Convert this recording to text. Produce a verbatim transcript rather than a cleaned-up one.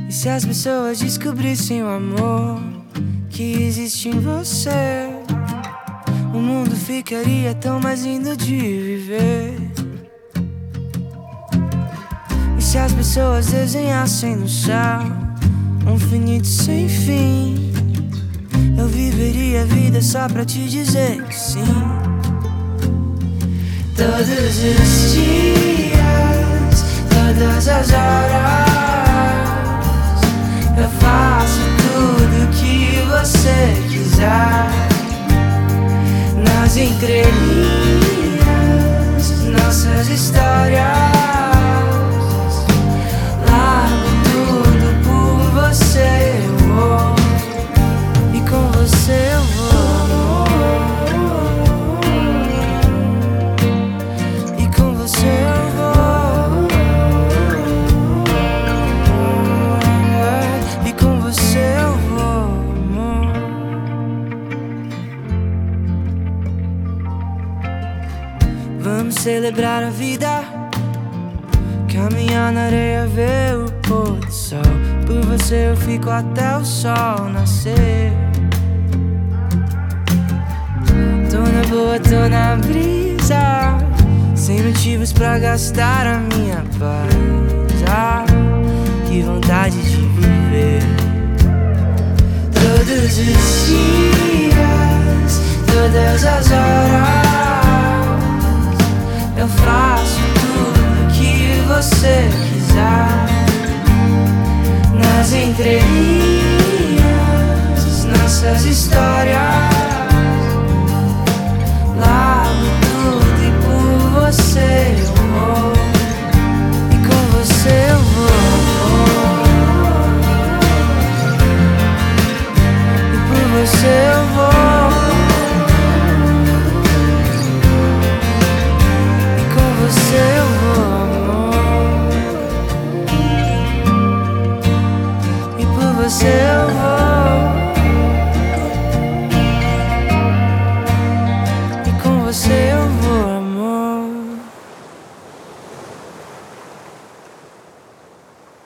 E se as pessoas descobrissem o amor que existe em você, o mundo ficaria tão mais lindo de viver. E se as pessoas desenhassem no céu um infinito sem fim, eu viveria a vida só pra te dizer que sim. Todos os dias, todas as horas, eu faço tudo que você quiser. Nas entrelinhas, nossas histórias, largo tudo por você, eu vou. E com você eu vou. E com você eu vou. E com você eu vou, amor. Vamos celebrar a vida, caminhar na areia, ver o pôr do sol. Por você eu fico até o sol nascer. Tô na boa, tô na brisa, sem motivos pra gastar a minha paz. Ah, que vontade de viver. Todos os dias, todas as horas, eu faço tudo que você quiser. Nas entrelinhas, nossas histórias, largo tudo e por você eu vou. E com você eu vou. E por você eu vou. E com você eu vou, amor. E por você